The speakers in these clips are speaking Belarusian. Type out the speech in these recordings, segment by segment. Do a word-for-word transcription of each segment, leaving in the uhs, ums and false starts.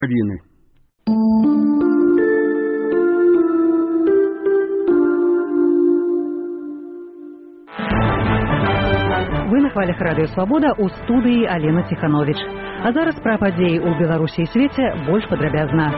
Авіны. Вы на хвалях радыё «Свабода», у студыі Алена Ціхановіч. А зараз пра падзеі ў Беларусі і свеце больш падрабязна.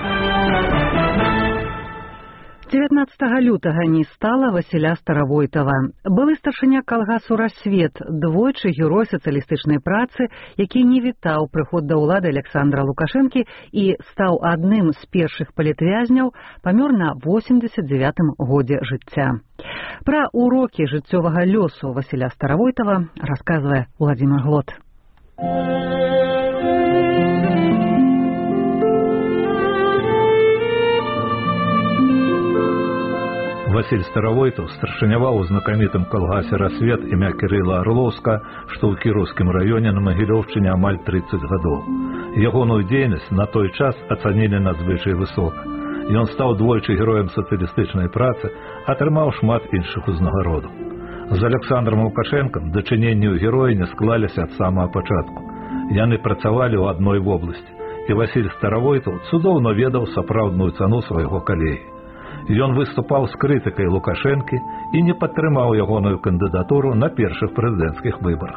дзевятнаццатага лютага не стала Васіля Старавойтова. Былы старшыня калгасу «Рассвет», двойчы герой сацыялістычнай працы, які не вітаў прыход да ўлады Александра Лукашэнкі і стаў адным з першых палітвязняў, памёр на восемьдесят девятым годзе жыцця. Пра урокі жыццёвага лёсу Васіля Старавойтова расказвае Владимир Глот. Василь Старавойтов старшыняваў у знакамітым калгасе «Рассвет» імя Кірыла Арлоўска, што ў Кіроўскім раёне на Магілёўшчыне амаль тридцать гадоў. Ягоную дзейнасць на той час ацанілі надзвычай высока. Ён стаў двойчы героем сацыялістычнай працы, атрымаў шмат іншых узнагародаў. З Александром Лукашэнкам дачыненні ў героі не склаліся ад самага пачатку. Яны працавалі ў адной вобласці, і Василь Старавойтов цудоўна ведаў сапраўдную цану свайго калегі. Ён выступаў з крытыкай Лукашэнкі і не падтрымаў ягоную кандыдатуру на першых прэзідэнцкіх выбарах.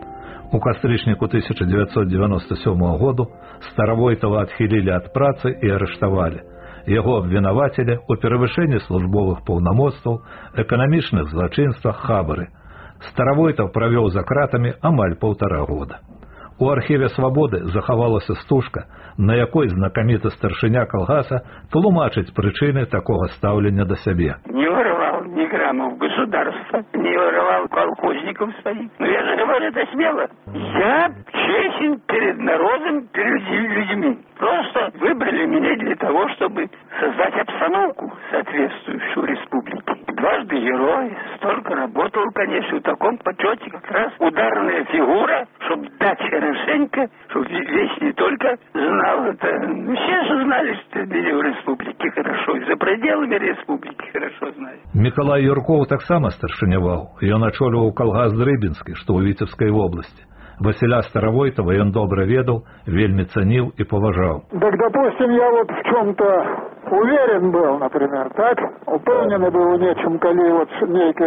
У кастрычніку тысяча девятьсот девяносто сёмага году Старавойтова адхілілі ад працы і арыштавалі. Яго абвінавацілі ў перавышэнні службовых паўнамоцтваў, эканамічных злачынствах, хабары. Старавойтов правёў за кратамі амаль паўтара года. У архіве «Свабоды» захавалася стужка, на якой знакаміты старшыня калгаса тлумачыць прычыны такога стаўлення да сябе. Не воровал ни грамма в государство, не воровал колхозников своих. Но я же говорю это смело. Я честен перед народом, перед людьми. Просто выбрали меня для того, чтобы создать обстановку, соответствующую республике. Дважды герой, столько работал, конечно, в таком почете, как раз ударная фигура, чтобы дать хорошенько, чтобы весь не только знал это. Ну, все же знали, что меня в республике хорошо, и за пределами республики хорошо знали. Миколай Юрков таксама старшыняваў. Ён ачоліваў калгас Дрыбінскі, што ў Віцебскай вобласці. Василя Старавойтова ён добра ведаў, вельмі цаніў і паважаў. Так, допустим, я вот в чем-то уверен был, например, так? Упевнений был в нечем, коли вот нейке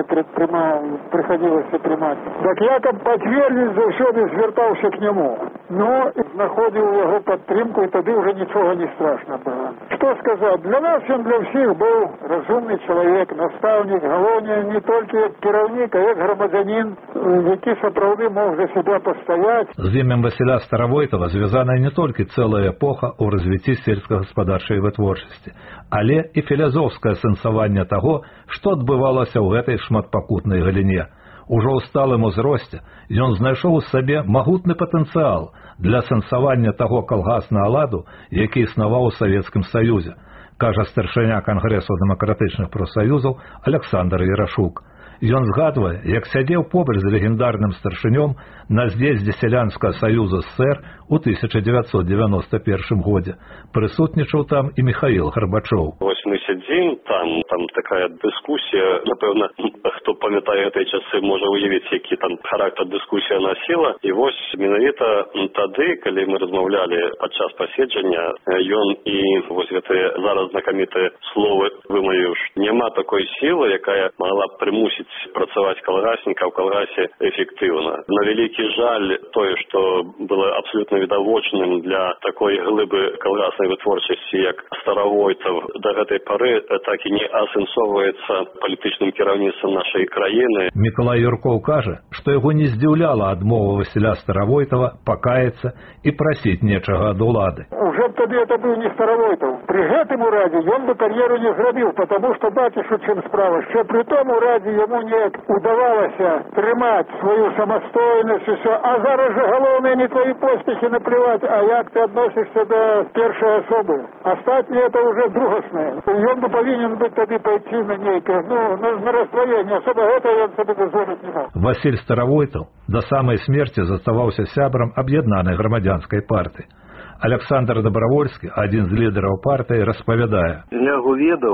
приходилось приймати. Так я как подтвердить завсёды звертався к нему. Но знаходив його підтримку, і тоді вже нічого не страшно було. Що сказати? Для нас він для всіх був розумний чоловік, наставник, головне не тільки як керівник, а як громадянин, який сапраўды мог за себе постоять. З ім'ям Василя Старавойтова звязана не толькі цэлая эпоха ў развіцці сельскагаспадарчай вытворчасці, але і філазофскае сэнсаванне таго, што адбывалася ў гэтай шматпакутнай галіне. Ужо ў сталым узросце ён знайшоў у сабе магутны патэнцыял для сэнсавання таго калгаснага ладу, які існаваў у Савецкім Саюзе, кажа старшыня Кангрэсу дэмакратычных прафсаюзаў Александр Ярашук. Ён згадвае, як сядзеў побач з легендарным старшынём на з'ездзе сялянскага саюза СССР у тысяча девятьсот девяносто первом годзе. Прысутнічаў там і Михаил Горбачов. Вось мы сядзім, там, там такая дыскусія, напэўна, хто памятае гэтыя часы, можа уявіць, які там характар дыскусія насіла. І вось менавіта тады, калі мы размаўлялі падчас паседжання, ён і вось гэтыя зараз знакамітыя словы вымавіў, няма такой сілы, якая магла прымусіць працаваць калгасніка ў калгасе эфектыўна. На вялікі жаль тое, што было абсолютна відавочным для такой глыбы калгаснай вытворчасці, як Старавойтов, да гэтай пары так і не асэнсоўваецца палітычным кіраўніцтвам нашай краіны. Миколай Юрков кажа, што яго не здзіўляла адмова Василя Старавойтова пакаяцца і прасіць нечага ад улады. Уже тады это быў не Старавойтов. При гэтым урадзе ён бы кар'еру не зрабіў, потому што бачыш, у чым справа, що при том урадзе яму не удавалося трымаць свою самастойнасць, усё. А зараз же галоўнае не твои поспехи наплевать, а як ты относишься до першай особы. Астатнее это уже другасное. Ён бы павінен быць тады пайти на нейкае, ну, на, на растваенне, особо гэта ён сабе дазволіць не мог. Василь Старавойтов до самай смерти заставаўся сябрам аб'яднанай грамадзянскай партыі. Александр Добровольскі, адзін з лідараў партыі, распавядае. Я яго ведаў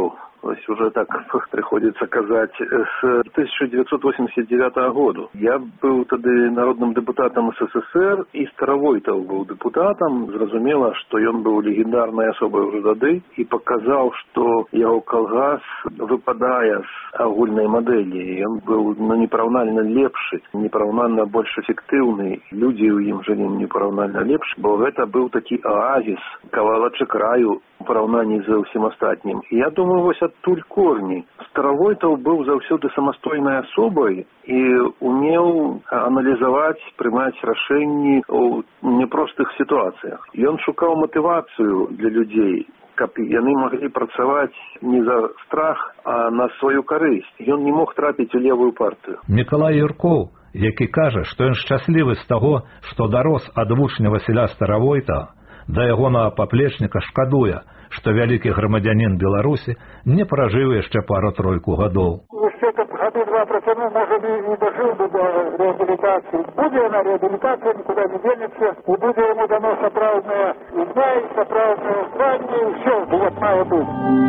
ось уже так приходится казать, с тысяча девятьсот восемьдесят девятого года. Я был тогда народным депутатом СССР, и Старовойтов был депутатом. Зразумела, что он был легендарной особой уже тогда, и показал, что его колгас, выпадая с огульной модели, он был ну, непоравнально лепший, непоравнально больше эффективный. Люди у им жили непоравнально лепші, бо это был такий оазис, кавалачок краю у порівнянні з усім остатнім. І я думаю, ось оттуль корні. Старовойтов був завсёды самостойною особою і умів аналізувати, приймати рішення у непростих ситуаціях. І він шукав мотивацію для людей, каб яны могли працаваць не за страх, а на сваю карысць. Ён не мог трапіць у левую партыю. Мікалай Юркоў, які кажа, што ён шчаслівы з таго, што дарос ад вучня Васіля Старовойтова, да ягонага паплечніка шкадуе, што вялікі грамадзянін Беларусі не пражыў яшчэ пару-тройку гадоў. Яшчэ гады два працянуў, можа, не дажыў бы да рэабілітацыі. Будзе яна рэабілітацыя, нікуды не денецца, і будзе яму дано сапраўднае імя і сапраўднае званне, і ўсё, як мае быць.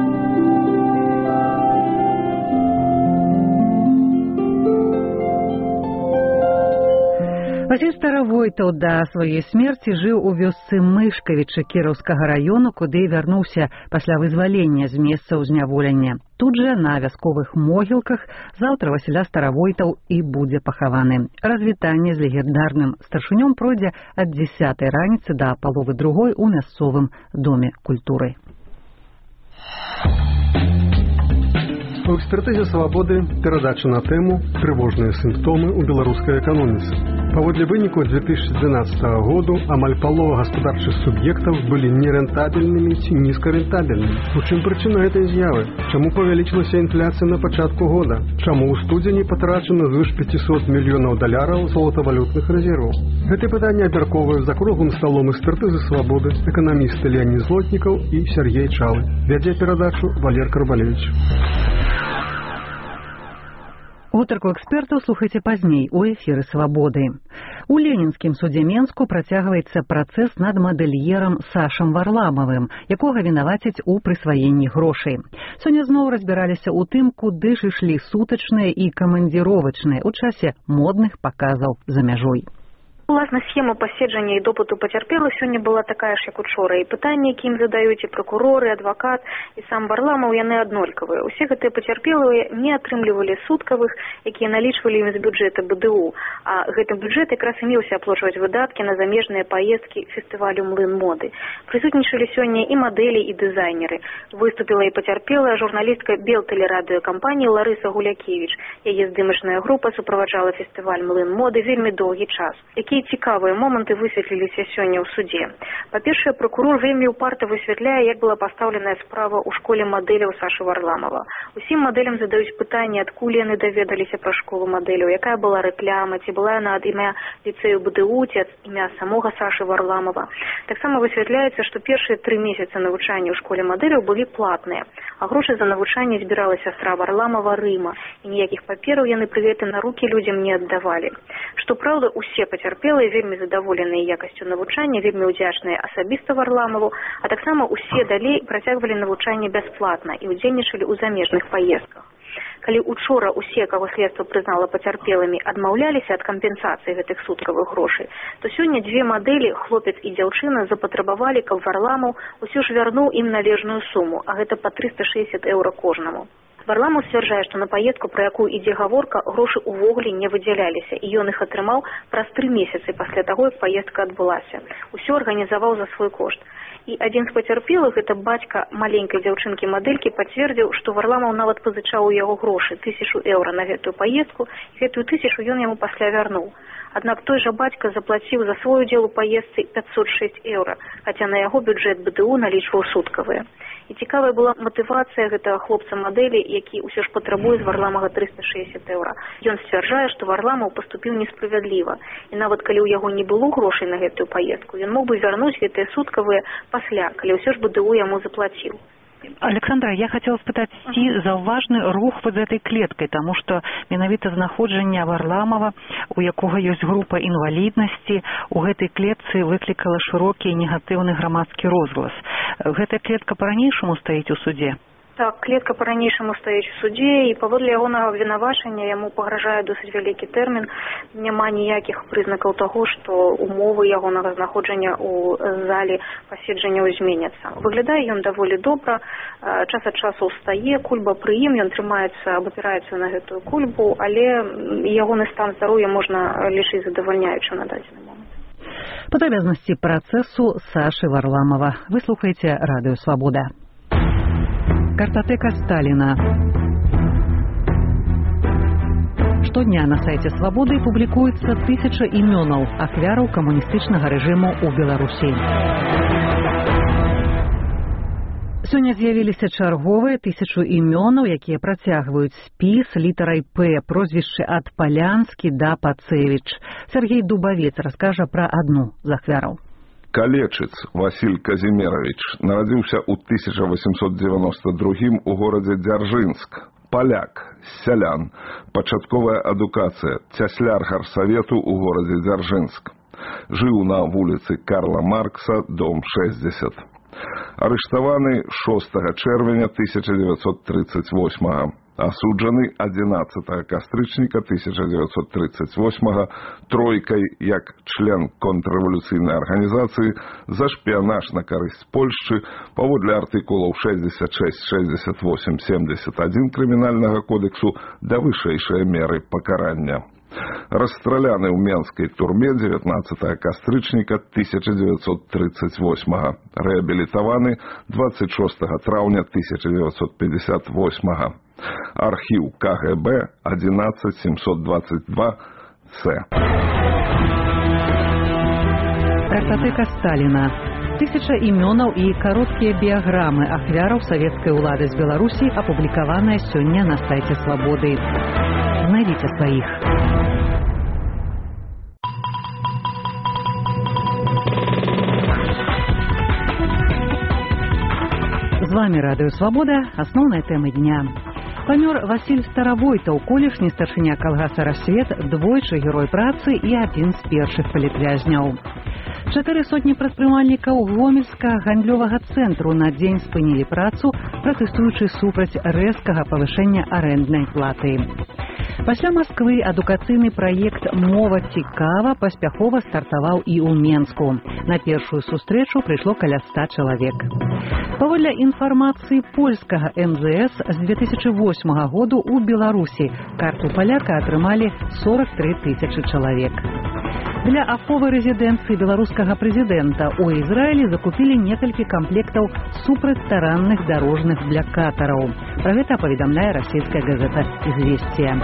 Васіль Старовойтаў да сваёй смерці жыў у вёсцы Мышкавічы Кіраўскага раёну, куды вярнуўся пасля вызвалення з месца ўзняволення. Тут жа на вясковых могілках заўтра Васіля Старовойтаў і будзе пахаваны. Развітанне з легендарным старшынём пройдзе ад дзесятай раніцы да паловы другой у мясцовым доме культуры. У экспертызе «Свабоды» перадача на тэму «Трывожныя сімптомы ў беларускай эканоміцы». Паводле выніку две тысячи двенадцатого году амаль палова гаспадарчых суб'ектаў былі нерэнтабельнымі ці нізкарэнтабельнымі. У чым прычына гэтай з'явы? Чаму павялічылася інфляцыя на пачатку года? Чаму ў студзені патрачана звыш пятьсот мільёнаў даляраў золатавалютных рэзерваў? Гэтыя пытанні абмяркоўваюць за круглым сталом экспертызы «Свабоды» эканамісты Леонид Злотнікаў і Сергей Чалы. Вядзе перадачу Валер Карбалевич. Гутарку экспертаў слухайце пазней у эфіры «Свабоды». У Ленінскім судзе Менску працягваецца працэс над мадэльерам Сашам Варламавым, якога вінавацяць у прысваенні грошай. Сёння зноў разбіраліся ў тым, куды ж ішлі сутачныя і камандзіровачныя ў часе модных паказаў за мяжой. Уласна, схема паседжання і допыту пацярпелых сёння была такая ж, як учора. І пытанні, які ім задаюць і пракуроры, адвакат, і сам Варламаў, яны аднолькавыя. Усе гэтыя пацярпелыя не атрымлівалі суткавых, якія налічвалі ім з бюджэта бэ дэ у. А гэты бюджэт якраз і меўся аплачваць выдаткі на замежныя паездкі фестывалю «Млын моды». Прысутнічалі сёння і мадэлі, і дызайнеры. Выступіла і пацярпелая журналістка Белтэлерадыёкампаніі Ларыса Гулякевіч. Яе здымачная група суправаджала фестываль «Млын моды» вельмі доўгі час. Якія цікавыя моманты высветліліся сёння ў судзе. Па-першае, пракурор вельмі ўпарта высвятляе, як была пастаўленая справа ў школе мадэляў Сашы Варламава. Усім мадэлям задаюць пытанні, адкуль яны даведаліся пра школу мадэляў, якая была рэкляма, ці была яна ад імя ліцэю бэ дэ у, ці ад імя самога Сашы Варламава. Таксама высвятляецца, што першыя тры месяцы навучання ў школе мадэляў былі платныя, а грошы за навучанне збірала сястра Варламава Рыма, і ніякіх папераў яны пры гэтым на рукі людзям не аддавалі. Што праўда, усе пацярпелыя вельмі задаволеныя якасцю навучання, вельмі ўдзячныя асабіста Варламаву, а таксама усе далей працягвалі навучанне бясплатна і ўдзельнічалі ў замежных паездках. Калі учора усе, каго следства прызнала пацярпелымі, адмаўляліся ад кампенсацыі гэтых суткавых грошай, то сёння дзве мадэлі, хлопец і дзяўчына, запатрабавалі, каб Варламаў усё ж вярнуў ім належную суму, а гэта па трыста шэсцьдзесят еўра кожнаму. Варламаў сцвярджае, што на паездку, пра якую ідзе гаворка, грошы ўвогуле не выдзяляліся, і ён іх атрымаў праз тры месяцы пасля таго, як паездка адбылася. Усё арганізаваў за свой кошт. І адзін з пацярпелых, гэта бацька маленькай дзяўчынкі-мадэлькі, пацвердзіў, што Варламаў нават пазычаў у яго грошы, тысячу еўра на гэтую паездку, і гэтую тысячу ён яму пасля вярнуў. Аднак той жа бацька заплаціў за свой удзел у паездцы пятьсот шесть еўра, хаця на яго бюджэт бэ дэ у налічваў суткавыя. І цікавая была матывацыя гэтага хлопца-мадэлі, які ўсё ж патрабуе з Варламага трыста шэсцьдесят еўра. Ён сцвярджае, што Варламаў паступіў несправядліва. І нават калі ў яго не было грошай на гэтую паездку, ён мог бы вярнуць гэтыя суткавыя пасля, калі ўсё ж бэ дэ у яму заплаціў. Александра, я хотела спытаць, ці заўважны рух вот з этой клеткай, таму што менавіта знаходжанне Варламава, у якога ёсць група інваліднасці, у гэтай клетцы выклікала шырокі негатыўны грамадскі розгалас. Гэтая клетка па-ранейшаму стаіць у судзе? Так, клетка по-ранейшаму стаіць у судзе, і паводле ягонага абвінавачання яму пагражае досыць вялікі тэрмін. Няма ніякіх прызнакаў таго, што умовы ягонага знаходжання ў зале паседжанняў зменяцца. Выглядае ён даволі добра, час ад часу ўстае, кульба пры ім, ён трымаецца, абапіраецца на гэтую кульбу, але ягоны стан здароўя можна лічыць задавальняючым на дадзены момант. Падрабязнасці працэсу Сашы Варламова. Вы слухаеце Радыё Свабода. Картатэка Сталіна. Штодня на сайце Свабоды публікуецца тысяча імёнаў ахвяраў камуністычнага рэжыму ў Беларусі. Сёння з'явіліся чарговыя тысячу імёнаў, якія працягваюць спіс літарай П, прозвішчы ад Палянскі да Пацевіч. Сергей Дубавец раскажа пра адну з ахвяраў. Калечыц Васіль Казімеравіч нарадзіўся ў тысяча восемьсот девяносто другім у горадзе Дзяржынск. Паляк, сялян, пачатковая адукацыя, цясляр гарсавету ў горадзе Дзяржынск. Жыў на вуліцы Карла Маркса, дом шэсцьдзесят. Арыштаваны шостага чэрвеня тысяча девятьсот тридцать восьмага. Асуджаны адзінаццатага кастрычніка тысяча девятьсот тридцать восьмага тройкай як член контррэвалюцыйнай арганізацыі за шпіянаж на карысць Польшчы паводле артыкулаў шэсцьдзесят шэсць, шэсцьдзесят восемь, семьдесят один крымінальнага кодексу да вышэйшай меры пакарання. Расстраляны ў менскай турме дзевятнаццатага кастрычніка тысяча девятьсот тридцать восьмага. Рэабілітаваны двадцать шостага траўня тысяча девятьсот пятьдесят восьмага. Архіў Ка Гэ Бэ одиннадцать семьсот двадцать два С. Картатэка Сталіна. Тысяча імёнаў і кароткія біяграмы ахвяраў савецкай улады з Беларусі апублікаваныя сёння на сайце Свабоды. Знайдзіце сваіх. З вами Радыё Свабода. Асноўныя тэмы дня. Памёр Васіль Старавойтаў, колішні старшыня калгаса «Рассвет», двойчы герой працы і адзін з першых палітвязняў. Чатыры сотні прадпрымальнікаў гомельскага гандлёвага цэнтру на дзень спынілі працу, пратэстуючы супраць рэзкага павышэння арэнднай платы. Пасля Масквы адукацыйны праект «Мова цікава» паспяхова стартаваў і ў Менску. На першую сустрэчу прыйшло каля ста чалавек. Паводле інфармацыі польскага эм зэ эс, з две тысячи восьмага году ў Беларусі карту паляка атрымалі сорок тры тысячы чалавек. Для аховы рэзідэнцыі беларускага прэзідэнта ў Ізраілі закупілі некалькі камплектаў супрацьтаранных дарожных блякатараў. Пра гэта паведамляе расійская газета «Известия».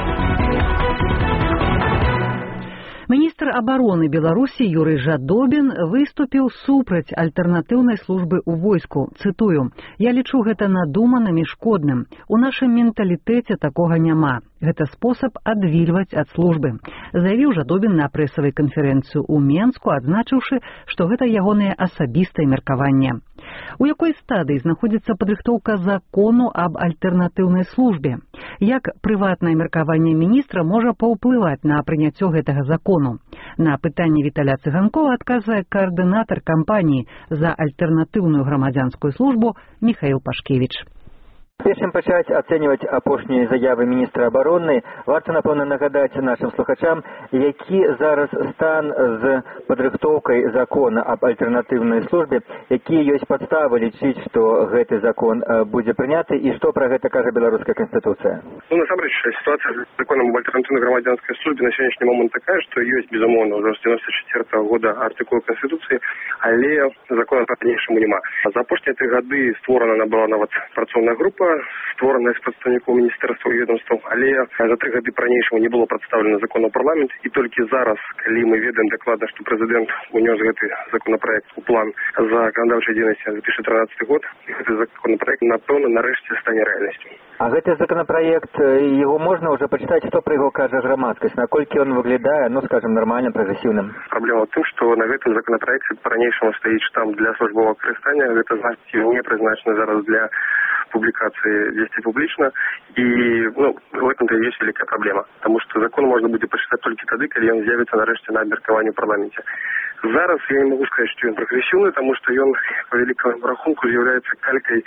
Міністр абароны Беларусі Юрый Жадобін выступіў супраць альтэрнатыўнай службы ў войску. Цытую: «Я лічу гэта надуманым і шкодным. У нашым менталітэце такога няма. Гэта спосаб адвільваць ад службы», заявіў Жадобін на прэсавай канферэнцыю ў Менску, адзначыўшы, што гэта ягонае асабістае меркаванне. У якой стадыі знаходзіцца падрыхтоўка закону аб альтэрнатыўнай службе? Як прыватнае меркаванне міністра можа паўплываць на прыняццё гэтага закону? На пытанне Віталя Цыганкова адказвае каардынатар кампаніі за альтэрнатыўную грамадзянскую службу Міхаіл Пашкевіч. Перш чым пачаць ацэньваць апошнія заявы міністра абароны, варта, напэўна, нагадаць нашым слухачам, які зараз стан з падрыхтоўкай закона аб альтэрнатыўнай службе, якія ёсць падставы лічыць, што гэты закон будзе прыняты, і што пра гэта кажа беларуская канстытуцыя. Ну, насамрэч, ситуация с законом об альтернативной громадянской службе на сегодняшний момент такая, что есть, безумовно, уже с девяносто четвёртого года артикул Конституции, але закона по-дальнейшему нема. За апошнія три гады створана она была нават працоўная група, створана з прадстаўнікоў міністэрства і ведомстваў, але за три гады по-ранейшаму не было прадстаўлена закон у парламент, і толькі зараз, калі мы ведаем дакладна, што прэзідэнт унёс гэты законапраект у план заканадаўчай дзейнасці на две тысячи тринадцатый год, і гэты законапраект, напэўна, нарэшце стане рэальнасцю. А гэты законопроект, его можно уже почитать, что про его кажа громадскость, наколькі он выглядае, ну, скажем, нормальным, прогрессивным? Проблема в том, что на гэтым законопроекте по-ранейшаму стоит штамп для службового карыстання, гэта значит, не прызначена зараз для публикации вести публично, и ну, в этом-то и есть великая проблема, потому что закон можно будет почитать только тогда, когда он з'явится нарэшце на абмеркаванні ў парламенте. Зараз я не могу сказать, что он прогрессивный, потому что он по великому рахунку является калькой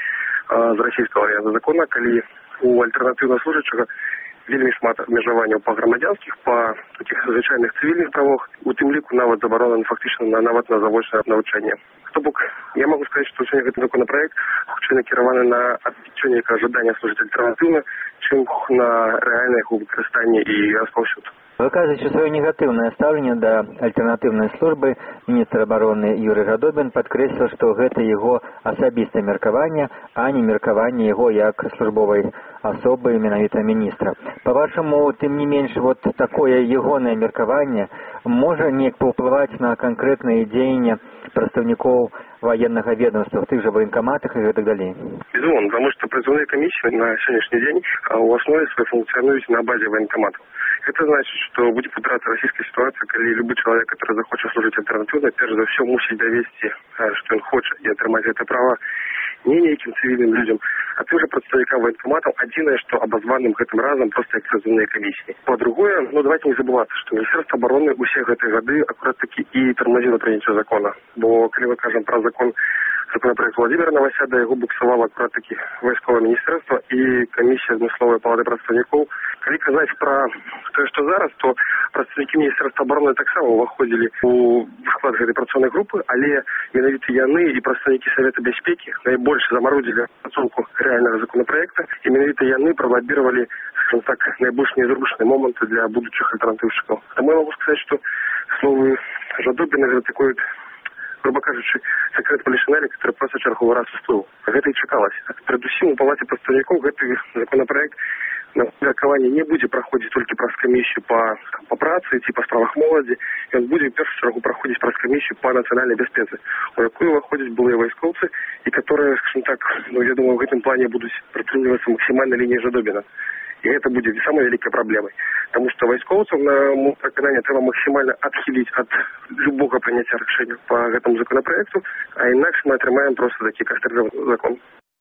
з расійскага варыянта закона, калі у альтэрнатыўна служачага вельмі шмат абмежаванняў па грамадзянскіх, па такіх звычайных цывільных правах, у тым ліку нават забаронена фактычна на нават на завочнае навучанне. То бок, я могу сказаць, што сёння гэты законапраект хутчэй накіраваны на адбіццё нейкага жадання служыць альтэрнатыўна, чым на рэальнае яго выкарыстанне і распаўсюд. Выказваючы сваё негатыўнае стаўленне да альтэрнатыўнай службы, міністр абароны Юрый Жадобін падкрэсліў, што гэта яго асабістае меркаванне, а не меркаванне яго як службовай асобы менавіта міністра. Па-вашаму, тым не менш, вот такое ягонае меркаванне можа неяк паўплываць на канкрэтныя дзеянні прадстаўнікоў военнага ведомства в тых же военкоматах и так далее? Безумовно, потому что призывные комиссии на сегодняшний день в основе своей функционируют на базе военкоматов. Это значит, что будет подбираться российская ситуация, когда любой человек, который захочет служить альтернативно, прежде за все мусить довести, что он хочет, и отримать это право не неким цивильным людям, а тем же представникам военкоматов, одиное, что обозванным этим разом просто как призывные комиссии. По-другое, ну давайте не забываться, что Министерство обороны у всех этой годы аккурат таки и тормозило принятие закона. Бо, когда мы кажем про закон, законопроект Владимира Новосяда, его буксовало аккурат таки войсковое министерство и комиссия змысловой палаты представников. Коли казать про то, что зараз, то представники Министерства обороны так само выходили у склад этой операционной группы, але менавіта яны и представники Совета Бяспеки наибольше заморозили оценку реального законопроекта, и менавіта яны пролоббировали, скажем так, наибольше незрушенные моменты для будущих альтернативщиков. Тому я могу сказать, что слово Жадобина это такой, грубо кажучи, секрет полишинеля, который просто черговый раз всплыл. Гэта и чекалось. Передусім у палате представников гэты законопроект на меркаванне не будзе праходзіць толькі праз камісію па, па працы ці па справах моладзі, ён будзе ў першую чаргу праходзіць праз камісію па нацыянальнай бяспецы, у якую ўваходзяць былыя вайскоўцы і которые, скажем так, ну, я думаю, в гэтым плане будуць прытрымлівацца максімальнай лініі Жадобіна. И это будет самой великой проблемой. Потому что войсковцев, на мое переконание, треба максимально отхилить от любого принятия решения по этому законопроекту, а иначе мы отримаем просто такие кастрированный закон.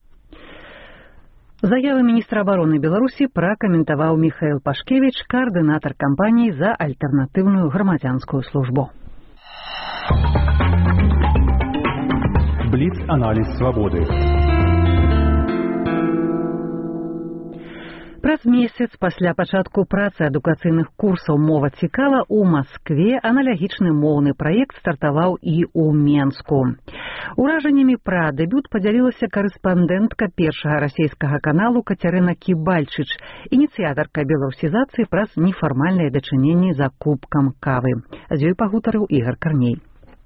Заявы міністра обороны Беларусі пракаментаваў Михаил Пашкевич, координатор кампании за альтернативную громадянскую службу. Бліц-аналіз свободы. Праз месяц пасля пачатку працы адукацыйных курсаў «Мова цікава» у Маскве аналагічны моўны праект стартаваў і ў Менску. Уражаннямі пра дэбют падзялілася карэспандэнтка першага расійскага каналу Кацярына Кібальчыч, ініцыятарка беларусізацыі праз нефармальныя дачыненні за кубкам кавы. З ёй пагутарыў Ігар Карней.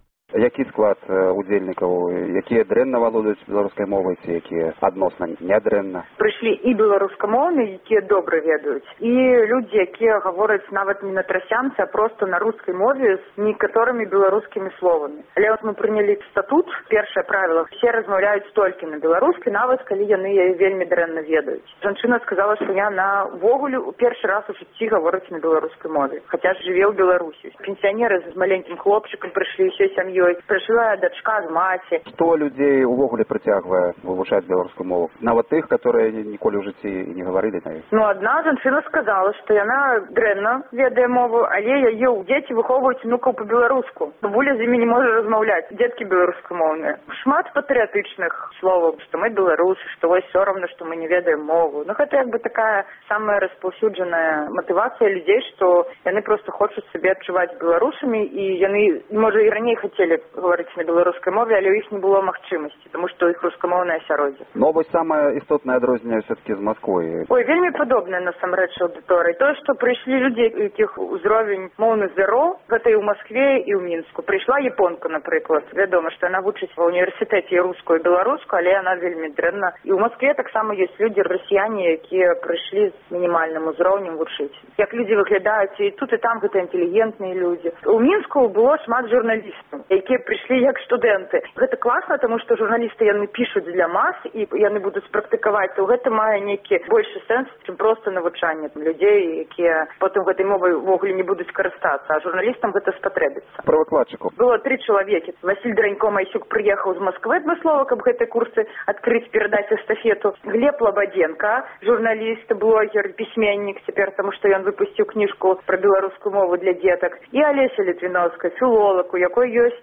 Які склад удзельнікаў, якія дрэнна валодаюць беларускай мовай, ці якія адносна нядрэнна? Прыйшлі і беларускамоўныя, якія добра ведаюць, і людзі, якія гавораць нават не на трасянцы, а проста на рускай мове з некаторымі беларускімі словамі. Але вот мы прынялі статут, першае правіла, все размаўляюць толькі на беларускай, нават калі яны яе вельмі дрэнна ведаюць. Жанчына сказала, што яна ўвогуле у першы раз у жыцці гаворыць на беларускай мове, хаця ж жыве ў Беларусі. Пенсіянеры з маленькім хлопчыкам прыйшлі ўсёй сям'ёй. Прыйшла дачка з маці. Што людзей увогуле прыцягвае вывучаць беларускую мову? Нават тых, которые ніколі ў жыцці не гаварылі на іх? Ну, адна жанчына сказала, што яна дрэнна ведае мову, але яе дзеці выхоўваюць унукаў па-беларуску. Бабуля з імі не можа размаўляць, дзеткі беларускамоўныя. Шмат патрыятычных словаў, што мы беларусы, што вось сорамна, што мы не ведаем мову. Ну, гэта як бы такая самая распаўсюджаная матывацыя людзей, што яны проста хочуць сябе адчуваць беларусамі, і яны, можа, і раней хацелі говорить на беларускай мове, але у іх не было магчымасці, тому што іх рускамоўнае асяроддзе. Ну, вось самае істотнае адрозненне все-таки з Масквой. Ой, вельмі падобная насамрэч аўдыторыя. Тое, што прыйшлі людзі, якіх узровень моўных здароў, гэта і ў Маскве, і ў Мінску. Прыйшла японка, напрыклад. Вядома, што яна вучыць ва ўніверсітэце рускую і беларускую, але яна вельмі дрэнна. І ў Маскве таксама ёсць людзі, расіяне, якія прыйшлі з мінімальным узроўнем вучыць. Як людзі выглядаюць, і тут і там гэта інтэлігентныя людзі. У Мінску было шмат журналістаў, якія прыйшлі як студэнты. Гэта класна, таму што журналісты яны пішуць для мас і яны будуць практыкаваць, то гэта мае нейкі большы сэнс, чым проста навучанне людзей, якія потым гэтай мовай увогуле не будуць карыстацца, а журналістам гэта спатрэбіцца. Пра выкладчыкаў. Было тры чалавекі. Васіль Дранько-Майсюк прыехаў з Масквы адмыслова, каб гэтыя курсы адкрыць, перадаць эстафету. Глеб Лабадзенка, журналіст, блогер, пісьменнік цяпер, таму што ён выпусціў кніжку пра беларускую мову для дзетак. І Алеся Літвіновская, філолог, у якой ёсць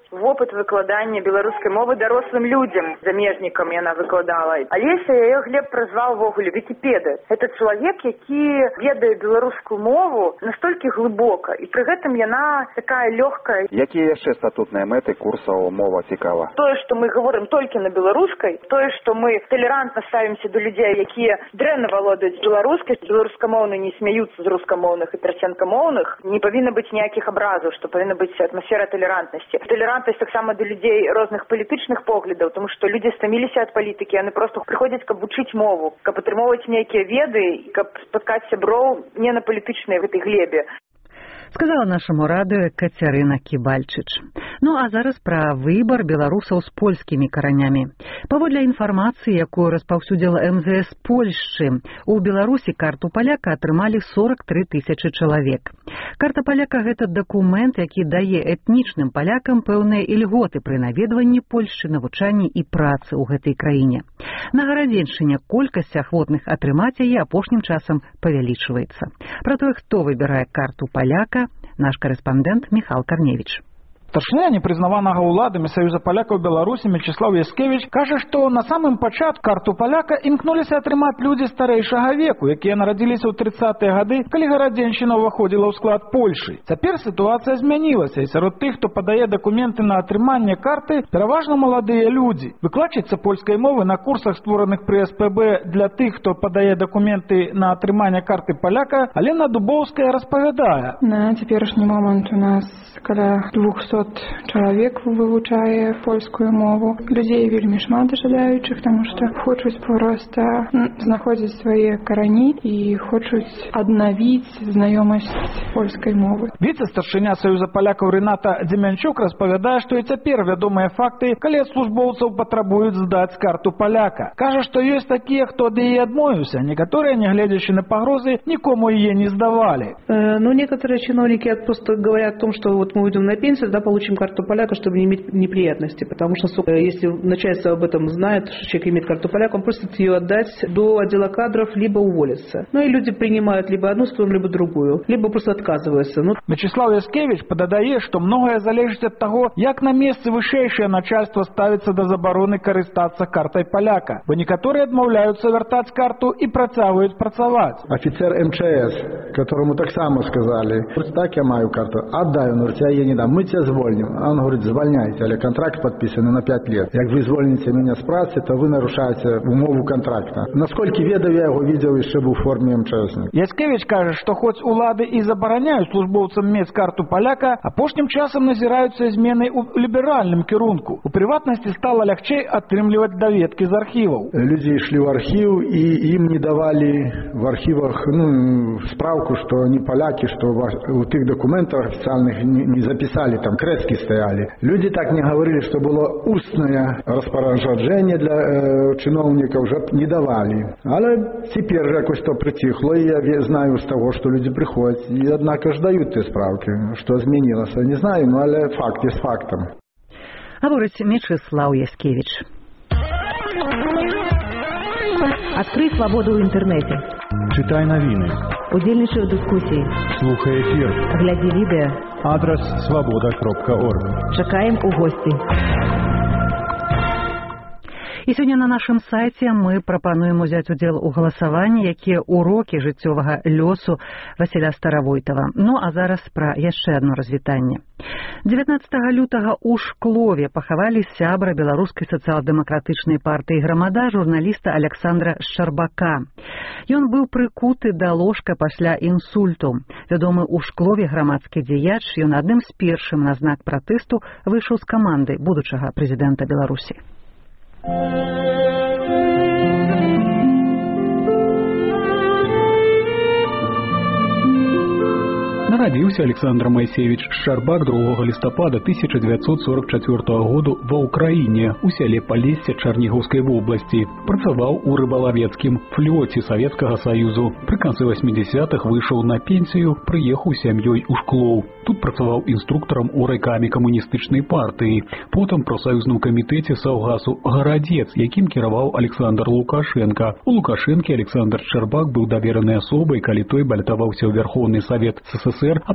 вопыт выкладання беларускай мовы дарослым людзям, замежнікам яна выкладала. Алеся яе Глеб празваў ввогуле вікіпеды. Это чалавек, які ведае беларускую мову настолькі глыбока, і пры гэтым яна такая лёгкая. Якія яшчэ статутныя мэты курсаў мова цікава? Тое, што мы говорим толькі на беларускай, тое, што мы толерантна ставімся до людзей, якія дрэнна валодаюць беларускай, беларускамоўныя не смяюцца з рускамоўных і перасенкамоўных, не павінна быць ніякіх абразаў, што павінна быць атмасфера толерантнасці. Толерантнасць таксама да людзей розных палітычных поглядаў, тому што людзі стаміліся ад палітыкі, яны проста прыходзяць, каб вучыць мову, каб атрымоўваць нейкія веды, каб спаткаць сяброў не на палітычнай гэтай глебе. Сказала нашаму радыё Кацярына Кібальчыч. Ну а зараз пра выбар беларусаў з польскімі каранямі. Паводле інфармацыі, якую распаўсюдзіла эм зэ эс Польшчы, у Беларусі карту паляка атрымалі сорок тры тысячы чалавек. Карта паляка – гэта дакумент, які дае этнічным палякам пэўныя ільготы пры наведванні Польшчы, навучанні і працы ў гэтай краіне. На гарадзеншчыне колькасць ахвотных атрымаць яе апошнім часам павялічваецца. Пра тое, хто выбірае карту паляка, наш корэспандэнт Міхал Карневіч. Старшыня непрызнаванага ўладамі Саюза палякаў Беларусі Мячеслаў Яскевіч кажа, што на самым пачатку карту паляка імкнуліся атрымаць людзі старэйшага веку, якія нарадзіліся ў трыццатыя гады, калі гарадзеншчына ўваходзіла ў склад Польшы. Цяпер сітуацыя змянілася, і сярод тых, хто падае дакументы на атрыманне карты, пераважна маладыя людзі. Выкладчыца польскай мовы на курсах, створаных пры эс пэ бэ для тых, хто падае дакументы на атрыманне карты паляка, Алена Дубоўская распавядае. На цяперашні момант у нас каля двухсот чалавек вывучае польскую мову. Людзей вельмі шмат жадаючых, таму што хочуць проста знаходзіць свае карані і хочуць аднавіць знаёмасць польскай мовы. Віцэ-старшыня Саюза палякаў Рыната Дземянчук распавядае, што і цяпер вядомыя факты, калі ад службоўцаў патрабуюць здаць карту паляка. Кажа, што ёсць такія, хто ад яе адмовіўся. Некаторыя, нягледзячы на пагрозы, нікому яе не здавалі. Э, ну, некоторые чиновники просто говорят о том, что вот мы уйдем на пенсию, да, получим карту поляка, чтобы не иметь неприятностей, потому что если начальство об этом знает, что человек имеет карту поляка, он просит ее отдать до отдела кадров, либо уволиться. Ну и люди принимают либо одну сторону, либо другую, либо просто отказываются. Ну... Вячеслав Яскевич подадае, что многое залежит от того, як на месцы вышэйшае начальство ставится до забароны карыстацца картай поляка, бо некоторые отмаўляются вяртаць карту и працягваюць працаваць. Офицер эм че эс, которому так само сказали, так я маю карту, отдай, он говорит, я ей не дам, мы тебя звольним. А он говорит, звольняйте, але контракт подписанный на пять лет. Як вы звольните меня с працы, то вы нарушаете умову контракта. Насколько ведаю, я его видел еще в форме эм че эс. Яскевич кажа, што хоць улады і забараняюць службоўцам мець карту паляка, апошнім часам назіраюцца змены ў ліберальным кірунку. У прыватнасці стала лягчэй атрымліваць даведкі з архіваў. Люди шли в архив, и им не давали в архивах ну, справку, что они поляки, что у тех документах официальных не, не записали, там крески стояли. Люди так не говорили, что было устное распоряжение для э, чиновников, уже не давали. Але теперь якось то притихло, и я знаю с того, что люди приходят, и однако ж дают те справки, что изменилось. Я не знаю, но але факт есть фактом. Говорить Мячеслав Яскевич. Открой свободу ў інтэрнэце. Читай навіны. Удзельнічай у дыскусіі. Слухай эфір. Глядзі відэа. Адрес свобода кропка орг. Чакаем у госці. І сёння на нашым сайце мы прапануем узяць удзел у галасаванні, якія урокі жыццёвага лёсу Васіля Старавойтава. Ну а зараз пра яшчэ адно развітанне. дзевятнаццатага лютага ў Шклове пахавалі сябра беларускай сацыял-дэмакратычнай партыі грамада журналіста Александра Шчарбака. Ён быў прыкуты да ложка пасля інсульту. Вядомы ў Шклове грамадскі дзеяч, ён адным з першым на знак пратэсту выйшаў з камандай будучага прэзідэнта Беларусі. Нарадзіўся Александр Майсевіч Шчарбак другога лістапада тысяча дзевяцьсот сорок чацвёртага году ва ўкраіне у сяле Палессе Чарнігаўскай вобласці. Працаваў у рыбалавецкім флоце Савецкага Саюзу. Пры канцы васьмідзясятых выйшаў на пенсію, прыехаў сям'ёй у Шклоў. Тут працаваў інструктарам у райкамі камуністычнай партыі, потым прафсаюзным камітэце Саўгасу «Гарадзец», якім кіраваў Александр Лукашенко. У Лукашэнкі Александр Шчарбак быў даверанай асобай, калі той балятаваўся ў Верховны Савет СССР, а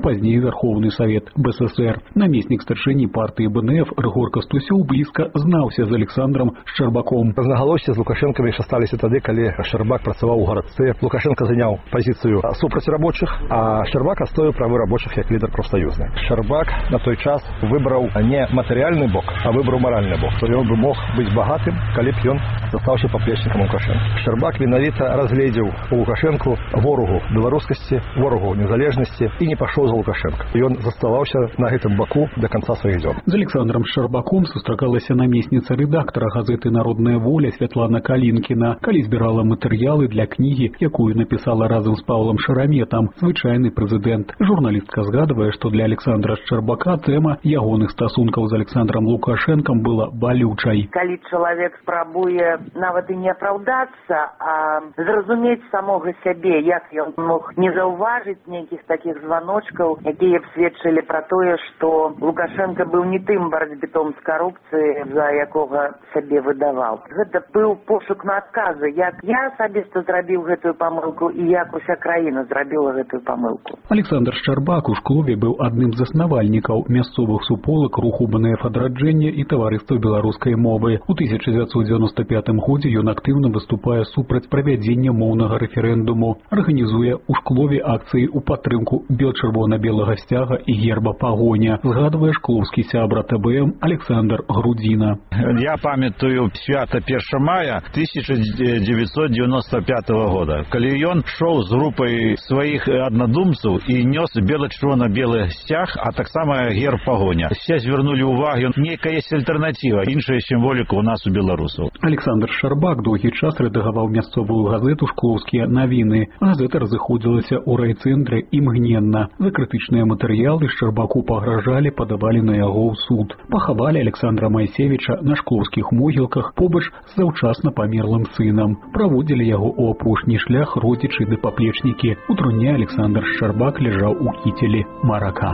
пазней Верховны Савет БССР. Намеснік старшыні партыі БНФ Рыгор Кастусёў блізка знаўся з Александром Шчарбаком. Рознагалоссі з Лукашенкам яшчэ сталіся тады, калі Шчарбак працаваў у гарадцы. Лукашенко заняў пазіцыю супраць рабочых, а Шчарбак адстояў правы рабочых як лідар прафсаюзны. Шчарбак на той час выбраў не матэрыяльны бок, а выбраў маральны бок. Ён бы мог быць багатым, калі б ён застаўся паплечнікам Лукашенка. Шчарбак менавіта разгледзеў у Лукашенку ворагу беларускасці, ворагу незалежнасці і не пашоў за Лукашенка. Ён заставаўся на гэтым баку до конца сваіх дзён. З Александром Шчарбаком сустракалася намесніца рэдактара газеты «Народная воля» Святлана Калінкіна, калі збірала матэрыялы для кнігі, якую напісала разам з Паўлам Шараметам, звычайны прэзідэнт. Журналістка згадвае, што для Александра Шчарбака тэма ягоных стасункаў з Александром Лукашенкам была балючай. Калі чалавек спрабуе нават і не апраўдацца, а зразумець самога сябе, як ён мог не заўважыць нейкіх такіх званочкаў, якія б сведчылі пра тое, што Лукашенко быў не тым барацьбітом з карупцыяй, за якога сябе выдаваў. Гэта быў пошук на адказы, як я асабіста зрабіў гэтую памылку і як уся краіна зрабіла гэтую памылку. Александр Шчарбак у Шклове быў адным з заснавальнікаў мясцовых суполак руху БНФ адраджэння і таварыства беларускай мовы. У тысяча дзевяцьсот дзевяноста пятым годзе ён актыўна выступае супраць правядзення моўнага рэферэндуму, арганізуе у Шклове акцыі ў падтрымку бел-чырвона-белага сцяга і герба пагоня, згадвае шклоўскі сябра ТБМ Александр Грудзіна. Я памятаю свята першага мая тысяча дзевяцьсот дзевяноста пятага года, калі ён шоў з групай сваіх аднадумцаў і нёс бела-чырвона-белы сцяг, а таксама герб пагоня. Все звярнулі ўвагу, нейкая ёсць альтэрнатыва, іншая сімволіка ў нас у беларусаў. Александр Шчарбак доўгі час рэдагаваў мясцовую газету «Шклоўскія навіны». Газета разыходзілася ў райцэнтры імгненна. За крытычныя матэрыялы Шчарбаку пагражалі, падавалі на яго ў суд. Пахавалі Александра Майсевіча на шклоўскіх могілках побач з заўчасна памерлым сынам. Праводзілі яго ў апошні шлях родзічы ды паплечнікі. У труне Александр Шчарбак ляжаў у кітелі марака.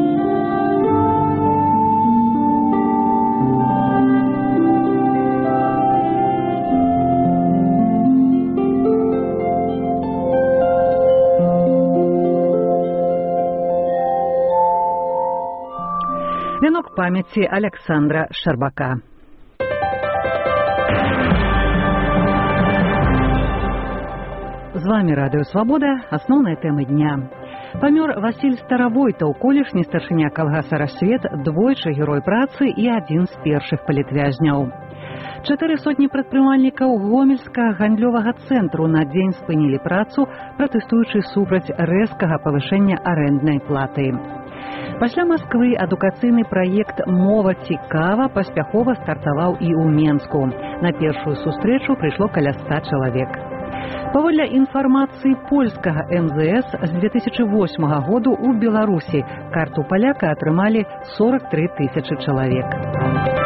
Венок памяти Александра Шчарбака. З вами Радыё Свабода, асноўныя тэмы дня. Памёр Васіль Старавойтаў, колішні старшыня калгаса «Рассвет», двойчы герой працы і адзін з першых палітвязняў. Чатыры сотні прадпрымальнікаў гомельскага гандлёвага цэнтру на дзень спынілі працу, пратэстуючы супраць рэзкага павышэння арэнднай платы. Пасля Масквы адукацыйны праект «Мова цікава» паспяхова стартаваў і ў Менску. На першую сустрэчу прыйшло каля ста чалавек. Паводле інфармацыі польскага эм зэ эс, з две тысячы восьмага году ў Беларусі карту паляка атрымалі сорок тры тысячы чалавек.